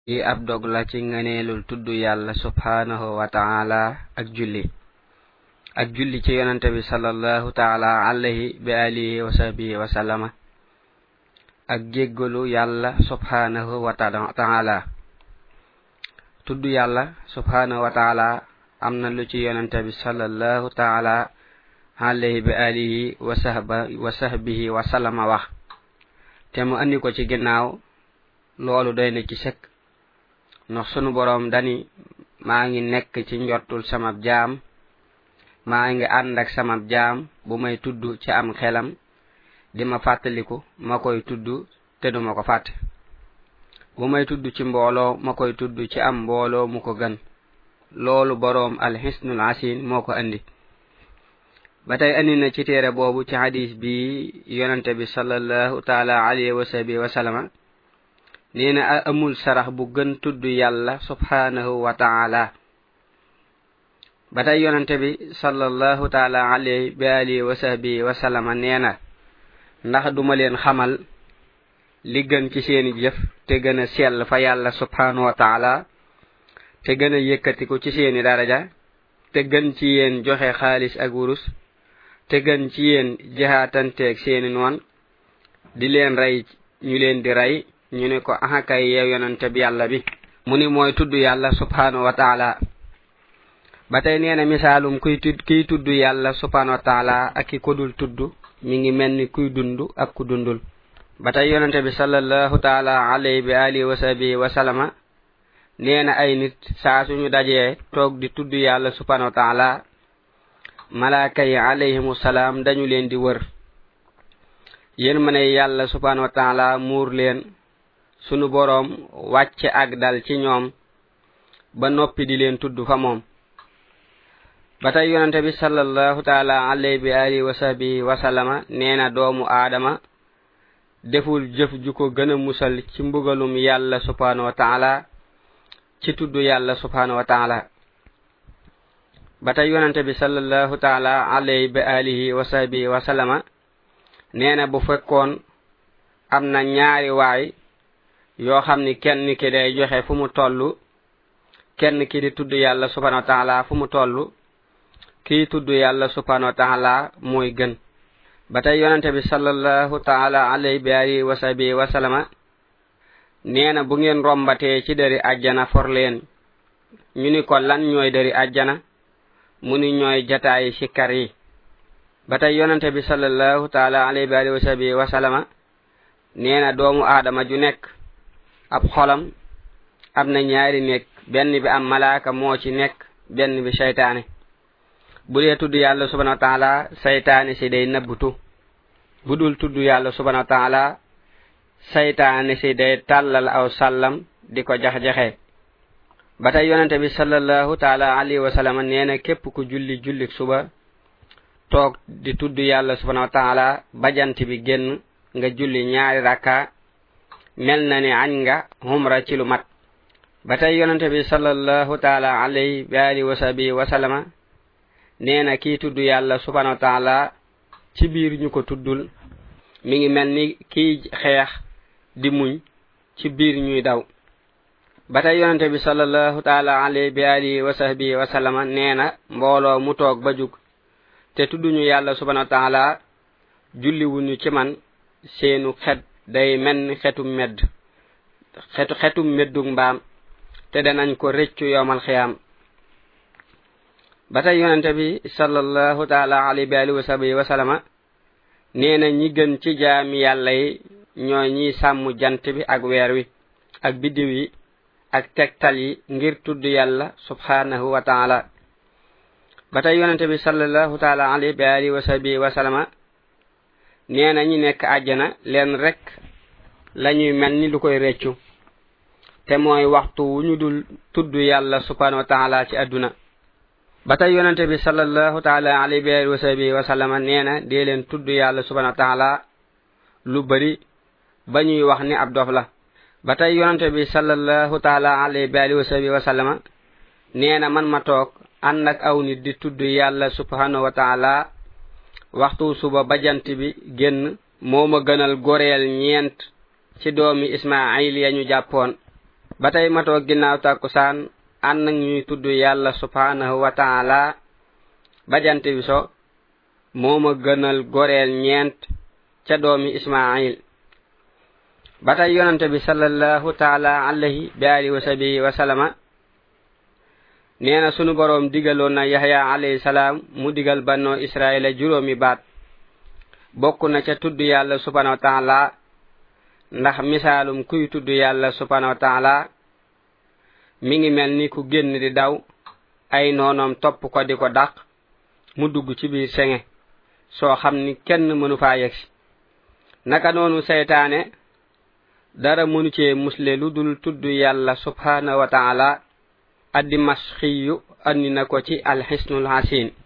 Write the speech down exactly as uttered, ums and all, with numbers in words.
yi ab dog la ci ngëneelul tuddu yàlla subhanahu wa ta'ala ak julli ak julli ci yonante bi sallallahu ta'ala alayhi bi alihi wa sahbihi wa sallama ak jéggalu yàlla subhanahu wa ta'ala tuddu yàlla subhanahu wa ta'ala amna lu ci yonante bi sallallahu ta'ala alayhi bi alihi wa sahbihi wa sahbihi wa sallama wax te mu andi ko ci ginnaaw loolu doy na ci sekk ndax sunu borom dani maa ngi nekk ci njortul sama jaam maa ngi ànd ak sama jaam bu may tudd ci am xelam di ma fàttaliku ma koy tudd te duma ko fàtte bu may tudd ci mbooloo ma koy tudd ci am mbooloo mu ko gën loolu borom al hisnul asin moo ko andi ba tey andi na ci téere boobu ci hadis bi yonante bi sallallahu ta'ala alayhi wa sahbihi wa sallama neena amul sarax bu gën tuddu yàlla subhanahu wa ta'ala batay yonante bi sallallahu ta'ala alayhi bi alihi wa sahbihi wa sallama neena ndax duma leen xamal li gën ci seeni jëf te gëna sell fa yàlla subhanahu wa ta'ala te gëna yëkkati ko ci seeni daraja te gën ci yeen joxe xaalis ak wurus te gën ci yeen jihaatante ak seeni noon di leen ray ñu leen di ray ñu ne ko aha kay yow yonante bi yàlla bi mu ni mooy tuddu yàlla subhanahu wa ta'ala batay neena misalum kuy tudd kiy tuddu yàlla subhanahu wa ta'ala ak ki ko dul tuddu mi ngi melni kuy dundu ak ku dundul batay yonante bi sallallahu ta'ala alayhi bi alihi wa sahbihi wa sallama neena ay nit saa suñu dajee toog di tuddu yàlla subhanahu wa ta'ala malaaka yi alayhimus salam dañu leen di wër yeen mané yàlla subhanahu wa ta'ala muur leen sunu borom wàcce ak dal ci ñoom ba noppi di leen tudd fa moom batay yonante bi sallallahu ta'ala alayhi bi alihi wa sahbihi wa sallama neena doomu aadama deful jëf ju ko gëna musal ci mbugalum yàlla subhanahu wa ta'ala ci tudd yàlla subhanahu wa ta'ala batay yonante bi sallallahu ta'ala alayhi bi alihi wa sahbihi wa sallama neena bu fekkoon amna ñaari waay yoo xam ni kenn ki day joxe fu mu tollu kenn ki di tudd yàlla subhanahu wa ta'ala fu mu tollu kii tudd yàlla subhanahu wa ta'ala mooy gën batay yonante bi sallallahu ta'ala alayhi bi alihi wa sahbihi wa sallama neena bu ngeen rombatee ci dari àjjana for leen ñu ni ko lan ñooy dari àjjana mu ni ñooy jataay sikkar yi batay yonante bi sallallahu ta'ala alayhi bi alihi wa sahbihi wa sallama neena doomu aadama ju nekk ab xolam am na ñaari nekk benn bi am malaaka moo ci nekk benn bi shaytaane bu dee tudd yàlla subhanahu wa ta'ala shaytaane si day nëbbutu bu dul tudd yàlla subhanahu wa ta'ala shaytaane si day tàllal aw sallam di ko jax-jaxe ba tey yonente bi sallallahu ta'ala alayhi wa sallam neena képp ku julli julli suba toog di tudd yàlla subhanahu wa ta'ala bajant bi génn nga julli ñaari rakka mel na ni añ nga humra ci lu mat batay yonante bi sallallahu ta'ala alayhi wa alihi wa sahbihi wa sallama neena ki tuddu yàlla subhanahu wa ta'ala ci biir ñu ko tuddul mi ngi melni ki xeex di muñ ci biir ñuy daw batay yonante bi sallallahu ta'ala alayhi wa alihi wa sahbihi wa sallama neena mbolo mu toog ba jug te tudduñu yàlla subhanahu wa ta'ala julli wuñu ci man seenu xet day men xetum med xetu xetum meddug mbaam te danañ ko reccu yowmal xiyam batay yonante bi sallallahu ta'ala alayhi wa sahbihi wa sallama neena ñi gën ci jaami yàlla yi ñooy ñi sàmm jant bi ak weer wi ak biddiw yi ak tektal yi ngir tudd yàlla subhanahu wa ta'ala batay yonante bi sallallahu ta'ala alayhi wa sahbihi wa sallama neena ñi nekk àjjana leen rek lañuy melni lu koy reccu te mooy waxtu wu ñu dul tudd yàlla subhanahu wa ta'ala ci aduna batay yonante bi sallallahu ta'ala alayhi wa sahbihi wa sallama neena de leen tudd yàlla subhanahu wa ta'ala lu bari bañuy wax ni ab dof la batay yonante bi sallallahu ta'ala alayhi wa sahbihi wa sallama neena man ma toog ànd ak aw nit di tudd yàlla subhanahu wa ta'ala waxtu suba bajant bi génn moo ma gënal goreel ñeent ci doomi Ismaayil ya ñu jàppoon batay mato ginnaw takusan an nak ñuy tuddu yalla subhanahu wa ta'ala bajante bi so moma gënal gorel ñent ca doomi ismail batay yonante bi sallallahu ta'ala alayhi bi alihi wa sahbihi wa sallama neena sunu borom digalon na yahya alayhi salam mu digal banno israila juromi baat bokku na ca tuddu yalla subhanahu wa ta'ala ndax misalum kuy tuddu yalla subhanahu wa ta'ala mi ngi melni ku genn di daw ay nonom top ko diko dak mu dugg ci biir senge so xamni kenn mënu fa yex naka nonu seytaane dara mënu ci musle ludul tuddu yalla subhanahu wa ta'ala addi masxiyu anni nako ci al hisnul hasin